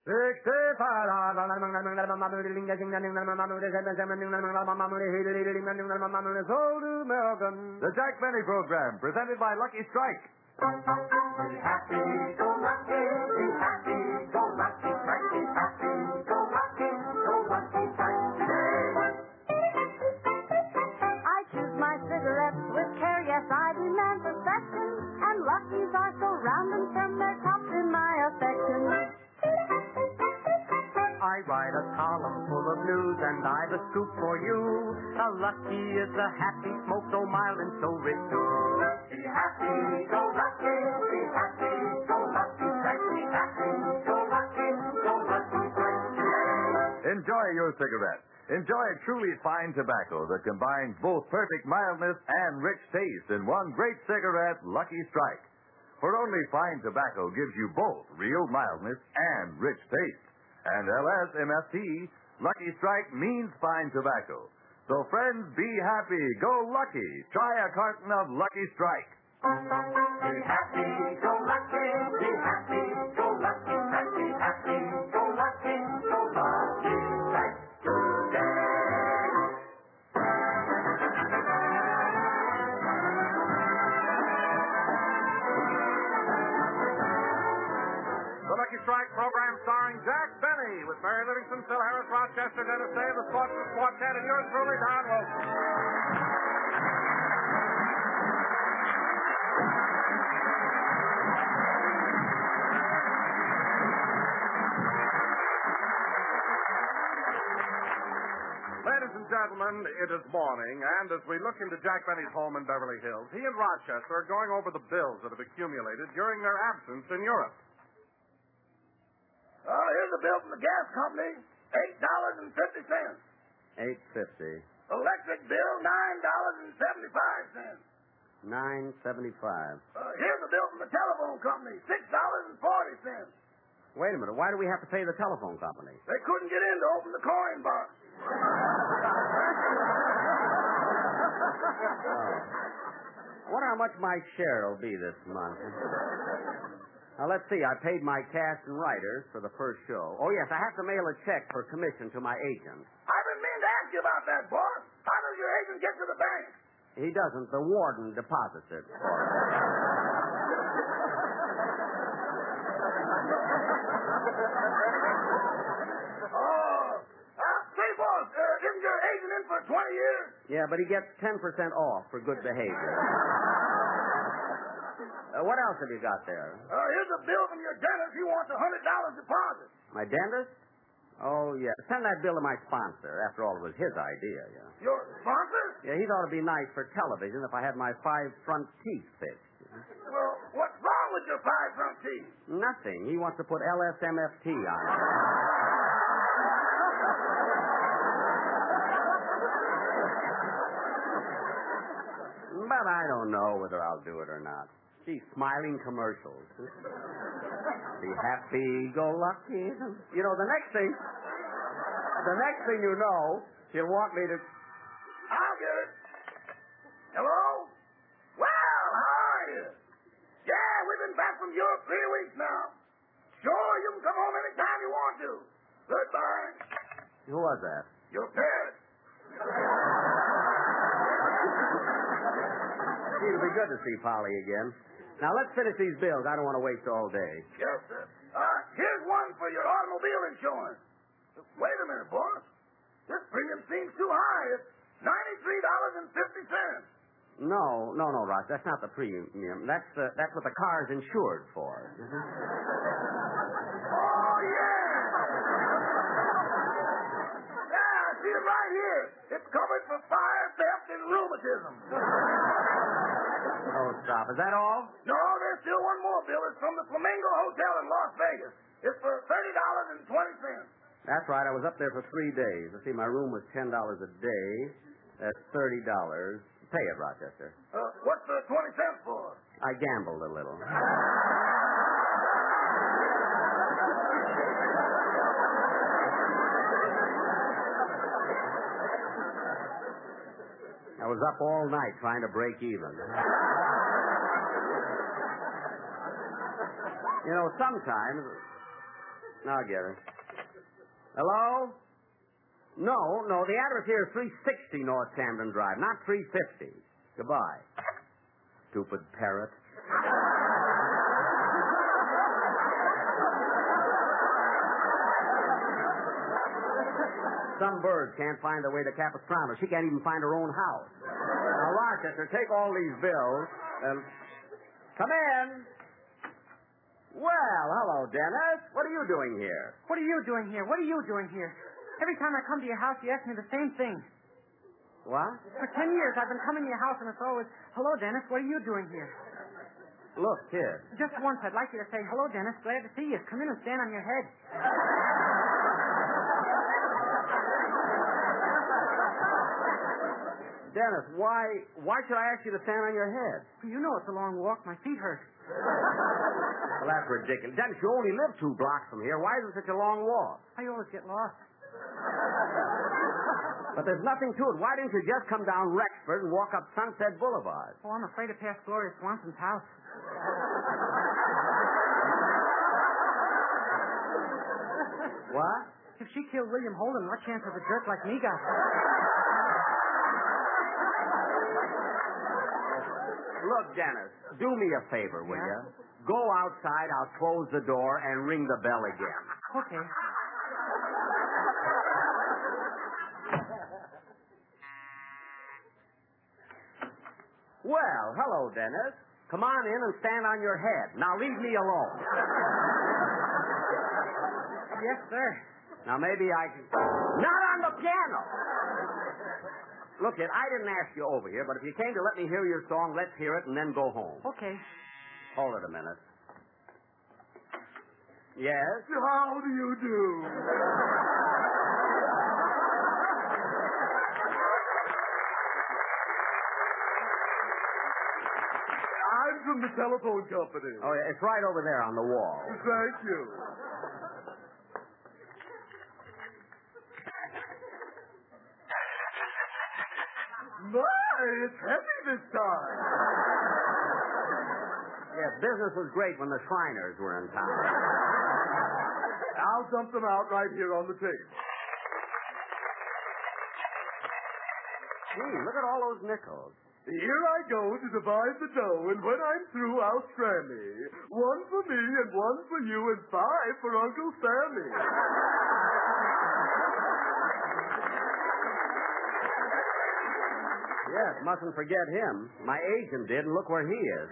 The Jack Benny Program, presented by Lucky Strike. Be happy, go lucky, be happy, go lucky, strike, be happy, go lucky, strike today. I choose my cigarettes with care, yes, I demand perfection, and Lucky's are so round and firm, they're tops in my affection. I write a column full of news, and I've a scoop for you. A Lucky is a happy smoke, so mild and so rich too. Be happy, go lucky, be happy, go lucky, strike, be happy, go lucky, strike today. Enjoy your cigarette. Enjoy truly fine tobacco that combines both perfect mildness and rich taste in one great cigarette, Lucky Strike. For only fine tobacco gives you both real mildness and rich taste. And LSMFT, Lucky Strike means fine tobacco. So friends, be happy, go lucky. Try a carton of Lucky Strike. Be happy, go lucky, be happy, go lucky, strike, be happy, go lucky, strike today. The Lucky Strike program starring Jack Benny with Mary Livingston, Phil Harris, Rochester, Dennis Day, the Sportsman Quartet, and yours truly, Don Wilson. Ladies and gentlemen, it is morning, and as we look into Jack Benny's home in Beverly Hills, he and Rochester are going over the bills that have accumulated during their absence in Europe. Here's a bill from the gas company, $8.50. $8.50. Electric bill, $9.75. $9.75. Here's a bill from the telephone company, $6.40. Wait a minute. Why do we have to pay the telephone company? They couldn't get in to open the coin box. I wonder how much my share will be this month. Now, let's see. I paid my cast and writers for the first show. Oh, yes, I have to mail a check for commission to my agent. I've been meaning to ask you about that, boss. How does your agent get to the bank? He doesn't. The warden deposits it for him. Say, boss, isn't your agent in for 20 years? Yeah, but he gets 10% off for good behavior. What else have you got there? Here's a bill from your dentist. He wants a $100 deposit. My dentist? Oh, yeah. Send that bill to my sponsor. After all, it was his idea, yeah. Your sponsor? Yeah, he thought it'd be nice for television if I had my 5 front teeth fixed. Well, what's wrong with your 5 front teeth? Nothing. He wants to put LSMFT on it. But I don't know whether I'll do it or not. Gee, smiling commercials. Be happy, go lucky. You know, the next thing you know, she'll want me to... I'll get it. Hello? Well, how are you? Yeah, we've been back from Europe 3 weeks now. Sure, you can come home anytime you want to. Goodbye. Who was that? Your parents. It'll be good to see Polly again. Now, let's finish these bills. I don't want to waste all day. Yes, sir. Here's one for your automobile insurance. Wait a minute, boss. This premium seems too high. It's $93.50. No, Ross. That's not the premium. That's what the car's insured for. Oh, yeah. Yeah, I see it right here. It's covered for fire, theft, and rheumatism. Oh, stop. Is that all? No, there's still one more bill. It's from the Flamingo Hotel in Las Vegas. It's for $30.20. That's right. I was up there for 3 days. Let's see, my room was $10 a day. That's $30. Pay it, Rochester. What's the 20 cents for? I gambled a little. I was up all night trying to break even. You know, Now I get it. Hello? No, the address here is 360 North Camden Drive, not 350. Goodbye. Stupid parrot. Some birds can't find their way to Capistrano. She can't even find her own house. Now, Rochester, take all these bills and come in. Well, hello, Dennis. What are you doing here? What are you doing here? What are you doing here? Every time I come to your house, you ask me the same thing. What? For 10 years, I've been coming to your house, and it's always, hello, Dennis, what are you doing here? Look, kid. Just once, I'd like you to say, hello, Dennis, glad to see you. Come in and stand on your head. Dennis, why should I ask you to stand on your head? You know it's a long walk. My feet hurt. Well, that's ridiculous. Dennis, you only live 2 blocks from here. Why is it such a long walk? I always get lost. But there's nothing to it. Why didn't you just come down Rexford and walk up Sunset Boulevard? Oh, I'm afraid to pass Gloria Swanson's house. What? If she killed William Holden, what chance has a jerk like me got? Look, Dennis, do me a favor, will you? Go outside, I'll close the door, and ring the bell again. Okay. Well, hello, Dennis. Come on in and stand on your head. Now leave me alone. Yes, sir. Now maybe I can... Not on the piano! Look, kid, I didn't ask you over here, but if you came to let me hear your song, let's hear it and then go home. Okay. Hold it a minute. Yes? How do you do? I'm from the telephone company. Oh, yeah, it's right over there on the wall. Thank you. My, it's heavy this time. Yes, business was great when the Shriners were in town. I'll dump them out right here on the table. Gee, look at all those nickels. Here I go to divide the dough, and when I'm through, I'll scrammy. 1 for me, and 1 for you, and 5 for Uncle Sammy. Yes, mustn't forget him. My agent did, and look where he is.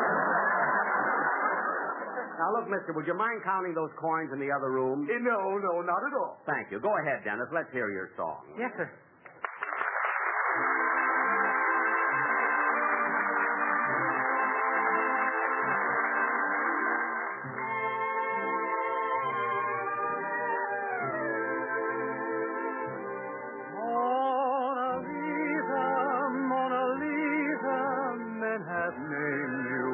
Now, look, mister, would you mind counting those coins in the other room? No, not at all. Thank you. Go ahead, Dennis. Let's hear your song. Yes, sir. Mona Lisa, men have named you.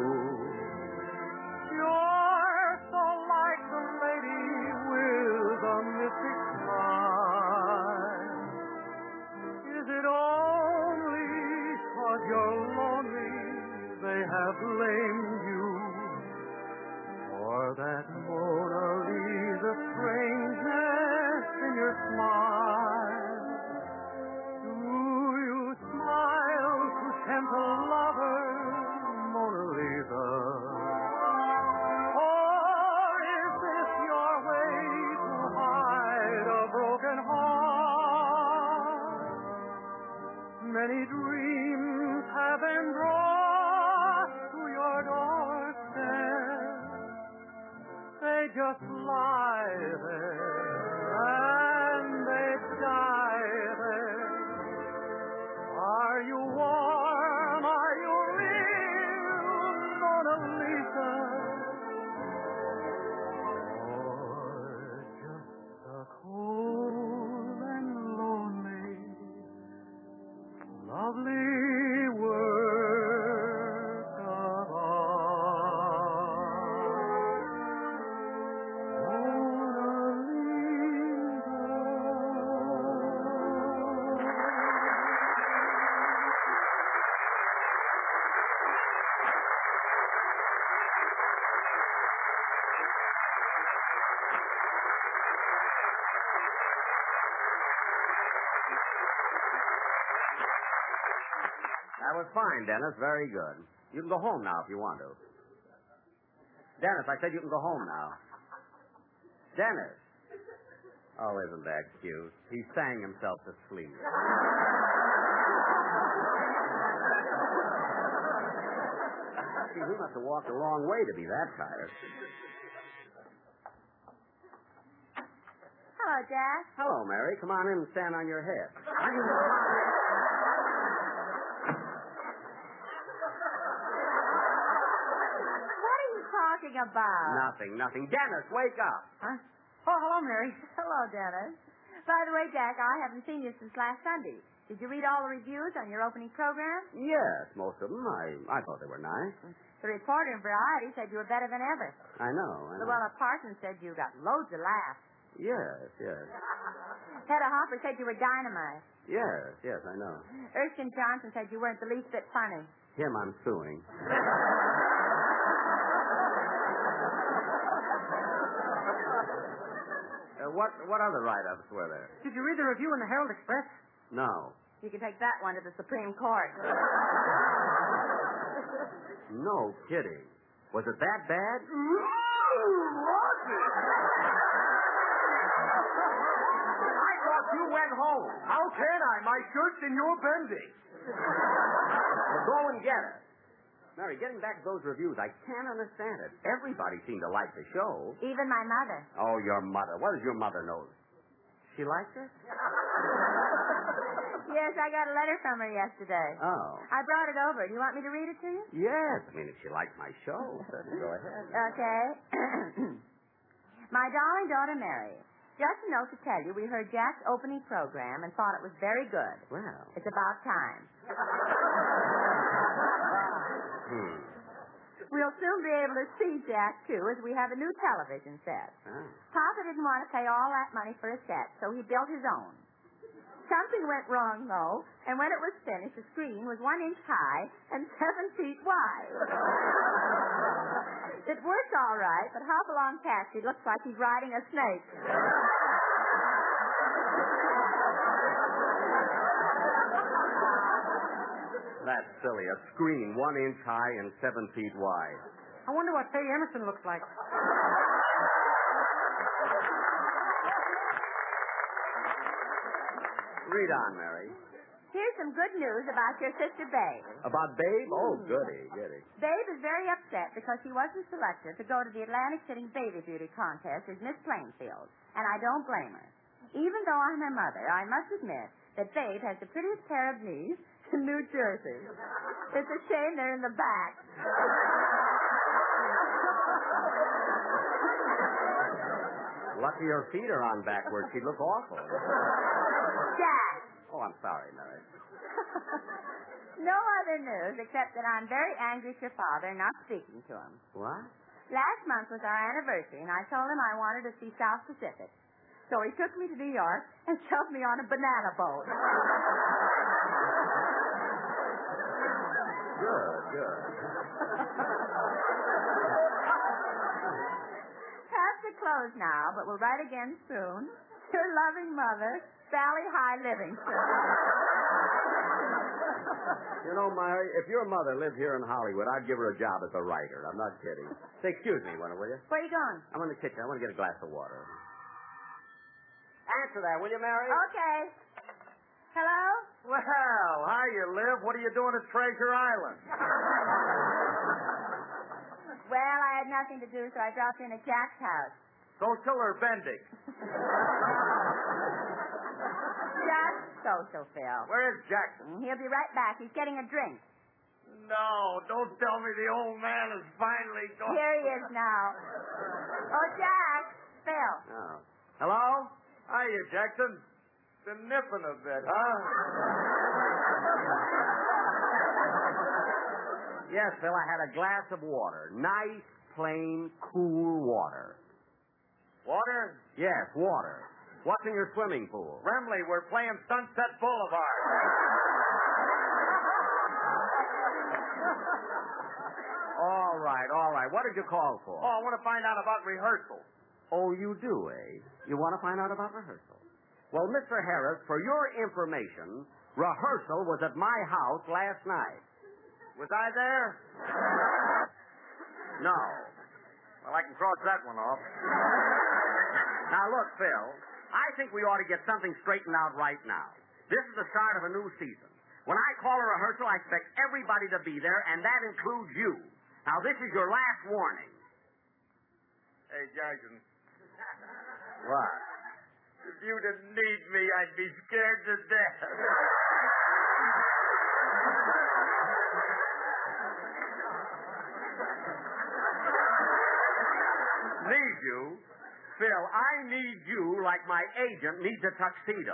You're so like the lady with a mystic smile. Is it only 'cause you're lonely they have blamed you for that Mona Lisa strangeness in your smile? Do you smile to tempt a lover, Mona Lisa? Or is this your way to hide a broken heart? Many dreams have been brought to your doorstep. They just lie there and they die there. Are you warm? Are you real, Mona Lisa? Or just a cold and lonely, lovely work of art? Oh, That was fine, Dennis. Very good. You can go home now if you want to. Dennis, I said you can go home now. Dennis. Oh, isn't that cute? He sang himself to sleep. Gee, he must have walked a long way to be that tired. Hello, Jack. Hello, Mary. Come on in and stand on your head. What are you talking about? Nothing. Dennis, wake up. Huh? Oh, hello, Mary. Hello, Dennis. By the way, Jack, I haven't seen you since last Sunday. Did you read all the reviews on your opening program? Yes, most of them. I thought they were nice. The reporter in Variety said you were better than ever. I know. Luella Parsons said you got loads of laughs. Yes. Hedda Hopper said you were dynamite. Yes, I know. Erskine Johnson said you weren't the least bit funny. Him I'm suing. What other write-ups were there? Did you read the review in the Herald Express? No. You can take that one to the Supreme Court. No kidding. Was it that bad? I thought you went home. How can I? My shirt's in your bending. Well, go and get it. Mary, getting back to those reviews, I can't understand it. Everybody seemed to like the show. Even my mother. Oh, your mother. What does your mother know? She liked it? Yes, I got a letter from her yesterday. Oh. I brought it over. Do you want me to read it to you? Yes. I mean, if she liked my show, certainly go ahead. Okay. My darling daughter Mary, just a note to tell you we heard Jack's opening program and thought it was very good. Well. It's about time. We'll soon be able to see Jack, too, as we have a new television set. Oh. Papa didn't want to pay all that money for a set, so he built his own. Something went wrong, though, and when it was finished, the screen was 1 inch high and 7 feet wide. It worked all right, but Hopalong Taxi looks like he's riding a snake. That's silly. A screen 1 inch high and 7 feet wide. I wonder what Faye Emerson looks like. Read on, Mary. Here's some good news about your sister Babe. About Babe? Oh, goody. Babe is very upset because she wasn't selected to go to the Atlantic City Baby Beauty Contest as Miss Plainfield, and I don't blame her. Even though I'm her mother, I must admit that Babe has the prettiest pair of knees in New Jersey. It's a shame they're in the back. Lucky her feet are on backwards. She'd look awful. Jack. Oh, I'm sorry, Mary. No other news except that I'm very angry at your father not speaking to him. What? Last month was our anniversary, and I told him I wanted to see South Pacific. So he took me to New York and shoved me on a banana boat. Good. Have to close now, but we'll write again soon. Your loving mother, Sally High Livingston. You know, Mary, if your mother lived here in Hollywood, I'd give her a job as a writer. I'm not kidding. Say, excuse me, will you? Where are you going? I'm in the kitchen. I want to get a glass of water. Answer that, will you, Mary? Okay. Hello? Well, how you live? What are you doing at Treasure Island? Well, I had nothing to do, so I dropped in at Jack's house. Go kill her bending. Just social, Phil. Where is Jackson? He'll be right back. He's getting a drink. No, don't tell me the old man is finally gone. Here he is now. Oh, Jack. Phil. Oh. Hello? Hiya, Jackson. Been nipping a bit, huh? Yes, Phil, I had a glass of water. Nice, plain, cool water. Water? Yes, water. What's in your swimming pool? Remley, we're playing Sunset Boulevard. All right. What did you call for? Oh, I want to find out about rehearsal. Oh, you do, eh? You want to find out about rehearsal? Well, Mr. Harris, for your information, Rehearsal was at my house last night. Was I there? No. Well, I can cross that one off. Now, look, Phil, I think we ought to get something straightened out right now. This is the start of a new season. When I call a rehearsal, I expect everybody to be there, and that includes you. Now, this is your last warning. Hey, Jackson, What? if you didn't need me, I'd be scared to death. Need you? Phil, I need you like my agent needs a tuxedo.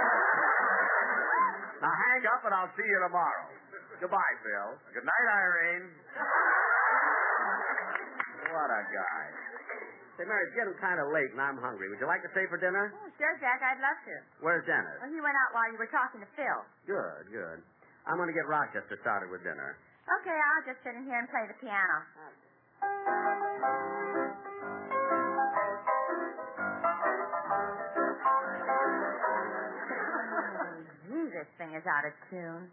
Now hang up and I'll see you tomorrow. Goodbye, Phil. Good night, Irene. What a guy. Say, Mary, it's getting kind of late and I'm hungry. Would you like to stay for dinner? Oh, sure, Jack, I'd love to. Where's Dennis? Well, he went out while you were talking to Phil. Good, good. I'm going to get Rochester started with dinner. Okay, I'll just sit in here and play the piano. Gee, this thing is out of tune.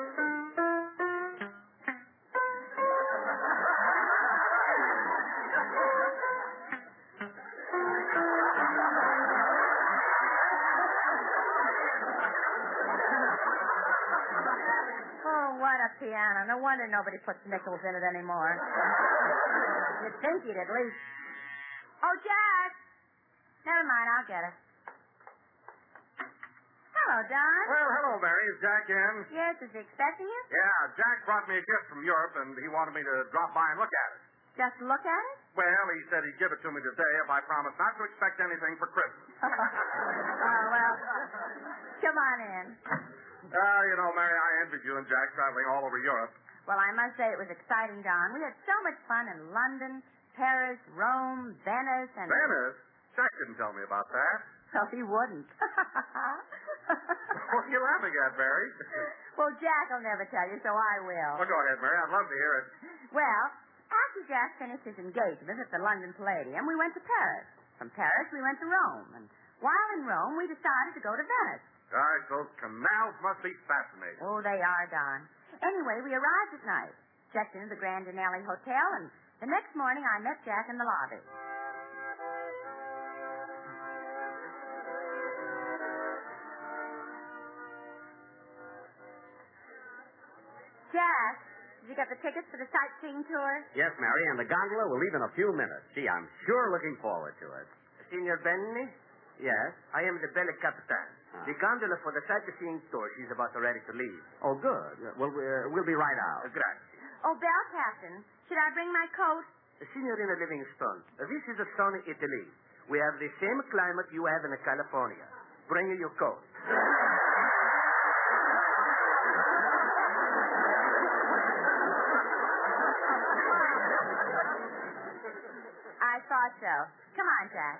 Oh, what a piano. No wonder nobody puts nickels in it anymore. You'd think you'd at least... Oh, Jack! Never mind, I'll get it. Hello, Don. Well, hello, Mary. Is Jack in? Yes, is he expecting you? Yeah, Jack brought me a gift from Europe, and he wanted me to drop by and look at it. Just look at it? Well, he said he'd give it to me today if I promised not to expect anything for Christmas. Oh, well, come on in. You know, Mary, I envied you and Jack traveling all over Europe. Well, I must say it was exciting, Don. We had so much fun in London, Paris, Rome, Venice, and... Venice? Jack didn't tell me about that. Oh, he wouldn't. What are you laughing at, Mary? Well, Jack will never tell you, so I will. Well, go ahead, Mary. I'd love to hear it. Well, after Jack finished his engagement at the London Palladium, we went to Paris. From Paris, we went to Rome. And while in Rome, we decided to go to Venice. Gosh, those canals must be fascinating. Oh, they are, Don. Anyway, we arrived at night, checked into the Grand Denali Hotel, and the next morning I met Jack in the lobby. Jack, did you get the tickets for the sightseeing tour? Yes, Mary, and the gondola will leave in a few minutes. Gee, I'm sure looking forward to it. Signor Benny, Yes? I am the Bella Capitan. The gondola for the sightseeing tour. She's about ready to leave. Oh, good. Well, we'll be right out. Grazie. Oh, Bell Captain, should I bring my coat? Signorina Livingstone, this is a sunny Italy. We have the same climate you have in California. Bring your coat. I thought so. Come on, Jack.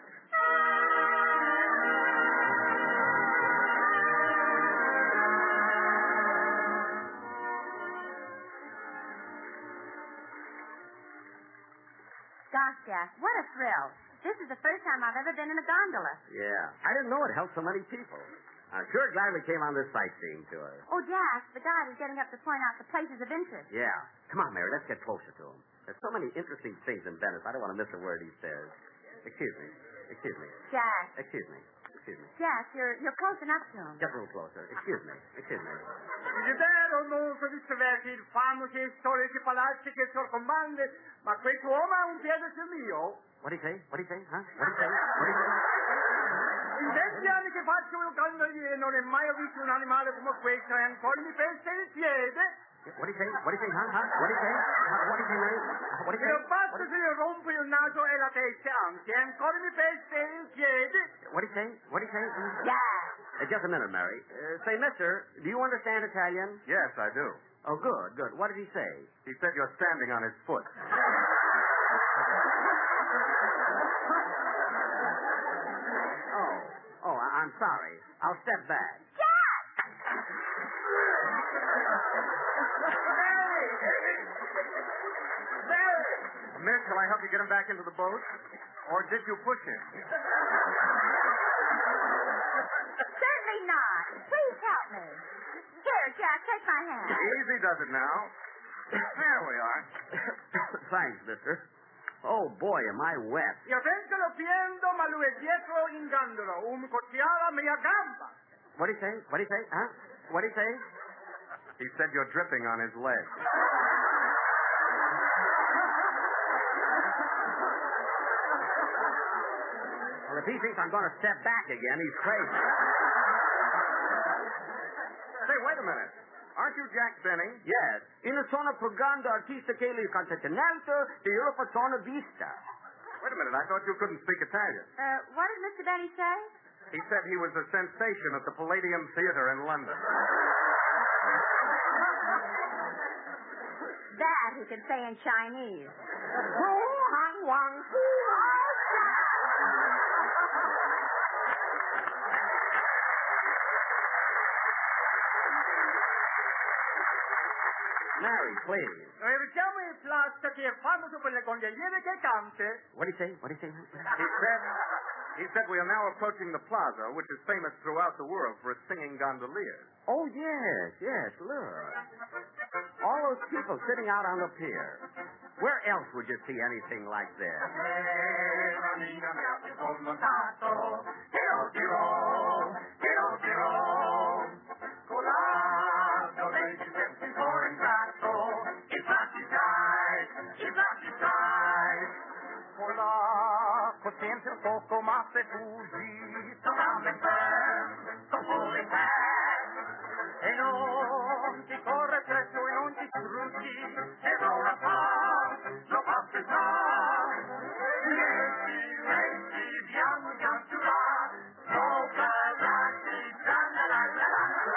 Gosh, Jack, what a thrill. This is the first time I've ever been in a gondola. Yeah. I didn't know it helped so many people. I'm sure glad we came on this sightseeing tour. Oh, Jack, the guide is getting up to point out the places of interest. Yeah. Come on, Mary, let's get closer to him. There's so many interesting things in Venice. I don't want to miss a word he says. Excuse me. Excuse me. Jack. Excuse me. Excuse me. Jack, you're close enough to him. Just a little closer. Excuse me. Excuse me. Desiderano soddisfare i famosi storici palazzi che circondano, ma questo uomo ha un piede sul mio. What do you say? What do you say? Huh? What do you say? What do you say? In 20 anni che faccio il gondoliere non ho mai visto un animale come questo e ancora mi pesa il piede. What do you say? What do you say? Huh? Huh? What do you say? What do you say, Mary? What do you say? E basta se io rompo il naso e la testa anche, e ancora mi pesa il piede. What do you say? What do you say? Jack. Just a minute, Mary. Say, mister, do you understand Italian? Yes, I do. Oh, good, good. What did he say? He said you're standing on his foot. Oh, I'm sorry. I'll step back. Miss, shall I help you get him back into the boat? Or did you push him? Certainly not. Please help me. Jack, take my hand. Easy does it now. There we are. Thanks, mister. Oh, boy, am I wet. Io vengo piendo, ma lui è dietro ingandolo. Cocciala mia gamba. What do you say? What do you say? Huh? What do you say? He said you're dripping on his leg. Well, if he thinks I'm going to step back again, he's crazy. Say, wait a minute. Aren't you Jack Benny? Yes. In sono pagando artista che li contentamento di Europa sono vista. Wait a minute. I thought you couldn't speak Italian. What did Mr. Benny say? He said he was a sensation at the Palladium Theater in London. That he could say in Chinese. Mary, please. Richiamo il Plaza che è famoso per le gondoliere che cante. What do you say? What do you say? He said we are now approaching the plaza, which is famous throughout the world for its singing gondoliers. Oh, yes, yes, look. All those people sitting out on the pier. Where else would you see anything like this? Sempre un poco ma se fuggi solamente con pulling back e non ti corre presto e non ti struggi e ora fa lo passi fa resti piano canterà sopra la città la la la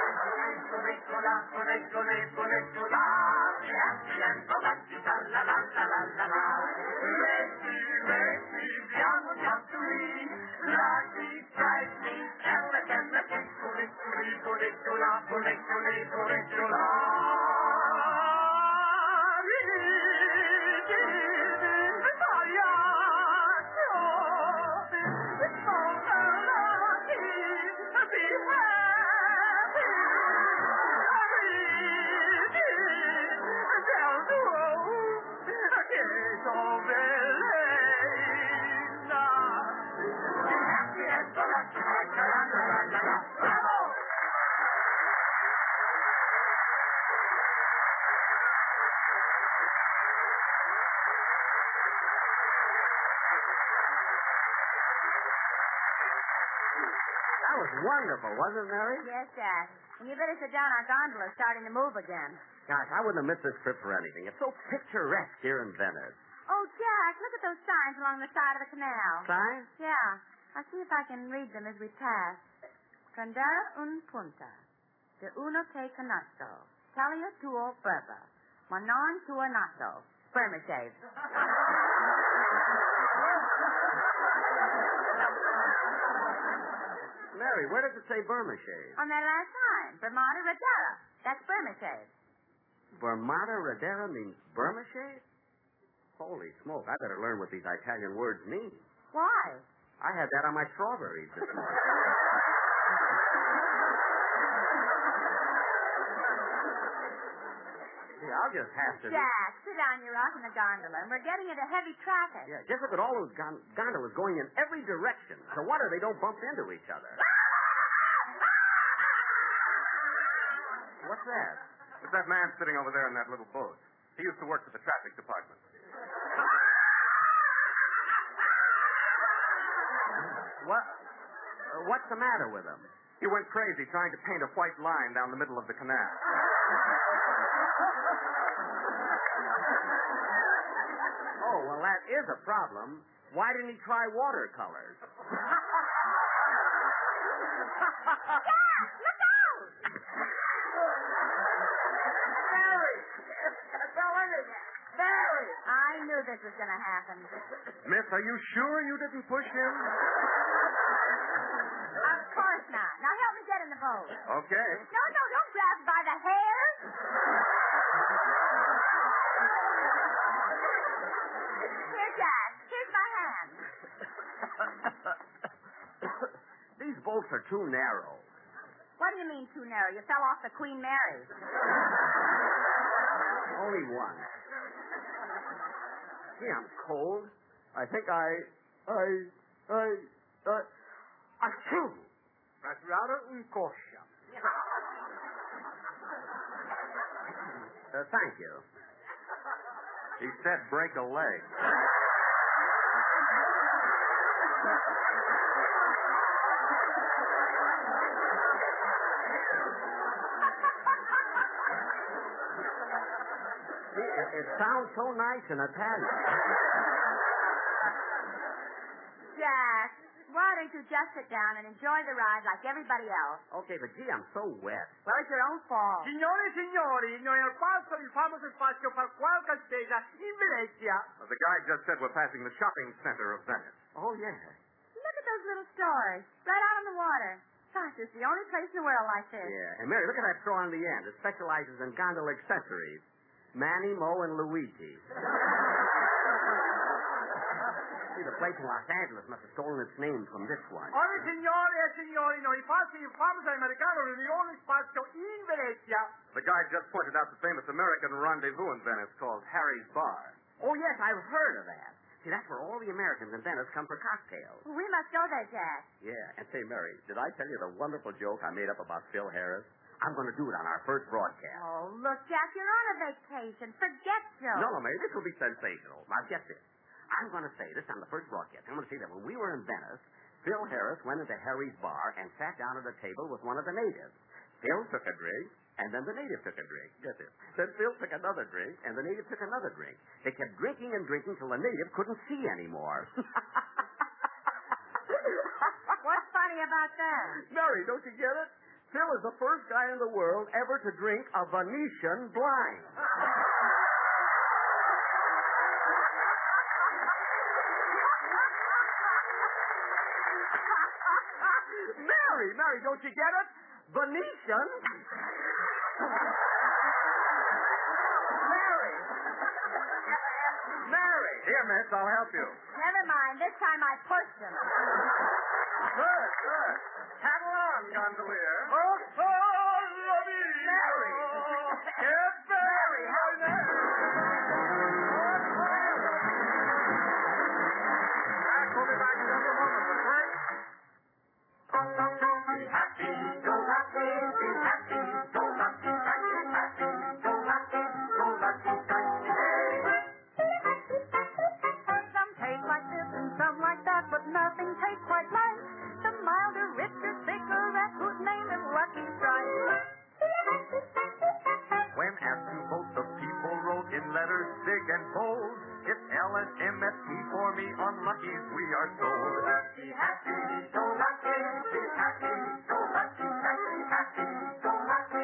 eccola piano la città la la la la la resti piano canterì lucky strike me elegant piccola That was wonderful, wasn't it, Mary? Yes, Jack. And you better sit down. Our gondola's starting to move again. Gosh, I wouldn't have missed this trip for anything. It's so picturesque here in Venice. Oh, Jack, look at those signs along the side of the canal. Signs? Yeah. I'll see if I can read them as we pass. Prendere un punta. De uno che conosco. Talia tuo berba. Ma non tuo nato. Spermicide. Mary, where does it say Burmashade? On that last sign. Bermuda Radera. That's Spermicide. Bermuda Radera means Burmashade? Holy smoke, I better learn what these Italian words mean. Why? I had that on my strawberries this morning. Yeah, I'll just have to... Jack, sit down. You're off in the gondola, and we're getting into heavy traffic. Yeah, just look at all those gondolas going in every direction. So wonder they don't bump into each other. What's that? It's that man sitting over there in that little boat. He used to work for the traffic department. What's the matter with him? He went crazy trying to paint a white line down the middle of the canal. Oh, well, that is a problem. Why didn't he try watercolors? I knew this was going to happen. Miss, are you sure you didn't push him? Of course not. Now help me get in the boat. Okay. No, don't grab me by the hair. Here, Jack. Here's my hand. These boats are too narrow. What do you mean too narrow? You fell off the Queen Mary. Only one. Gee, I'm cold. I think achoo! That's rather unkosher. Thank you. He said break a leg. It sounds so nice in Italian. Jack, why don't you just sit down and enjoy the ride like everybody else? Okay, but gee, I'm so wet. Well, it's your own fault. Signore e signori, noi al passo il famoso spazio per qualche spesa in Venezia. The guy just said we're passing the shopping center of Venice. Oh, yeah. Look at those little stores right out on the water. Gosh, it's the only place in the world like this. Yeah, and Mary, look at that store on the end. It specializes in gondola accessories. Manny, Mo, and Luigi. See, the place in Los Angeles must have stolen its name from this one. Ora, signore e signori, noi passi il famoso americano riunione spazio in Venezia. The guy just pointed out the famous American rendezvous in Venice called Harry's Bar. Oh, yes, I've heard of that. See, that's where all the Americans in Venice come for cocktails. We must go there, Jack. Yeah, and say, Mary, did I tell you the wonderful joke I made up about Phil Harris? I'm going to do it on our first broadcast. Oh, look, Jack, you're on a vacation. Forget jokes. No, Mary, this will be sensational. Now, get this. I'm going to say this on the first broadcast. I'm going to say that when we were in Venice, Phil Harris went into Harry's bar and sat down at a table with one of the natives. Phil took a drink, and then the native took a drink. Get this. Then Phil took another drink, and the native took another drink. They kept drinking and drinking till the native couldn't see anymore. What's funny about that? Mary, don't you get it? Phil is the first guy in the world ever to drink a Venetian blind. Mary, don't you get it? Venetian? Mary! Here, miss, I'll help you. Never mind. This time I pushed him. Good. Have on, gondolier. Mary! Get Mary! We'll be back in just a moment, but first... Be happy, go lucky, be happy, go lucky, happy, happy, go lucky, Some taste like this and some like that, but nothing tastes quite like the milder, richer cigarette whose name is Lucky Strike. When asked to vote, the people wrote in letters big and bold. It's LSMFT for me, on Lucky's we are sold. Be happy, go lucky, be happy, go lucky, happy, happy, go lucky,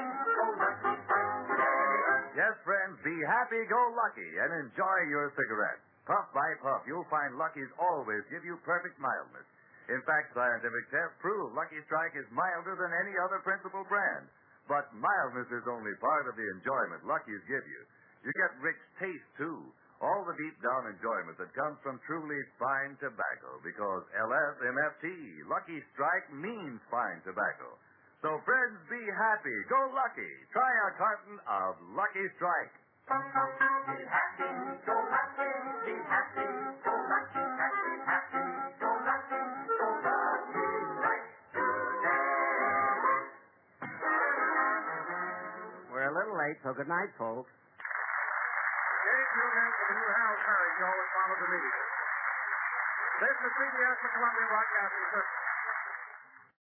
Yes, friends, be happy, go lucky, and enjoy your cigarette. Puff by puff, you'll find Lucky's always give you perfect mildness. In fact, scientific tests prove Lucky Strike is milder than any other principal brand. But mildness is only part of the enjoyment Lucky's give you. You get rich taste, too. All the deep-down enjoyment that comes from truly fine tobacco, because LSMFT, Lucky Strike, means fine tobacco. So, friends, be happy. Go Lucky. Try a carton of Lucky Strike. Be happy, go lucky, be happy, go lucky, happy, happy, go lucky, right We're a little late, so good night, folks. Stay tuned in for the new Harold Perry show, which follows immediately. This is CBS, the Columbia Broadcasting System.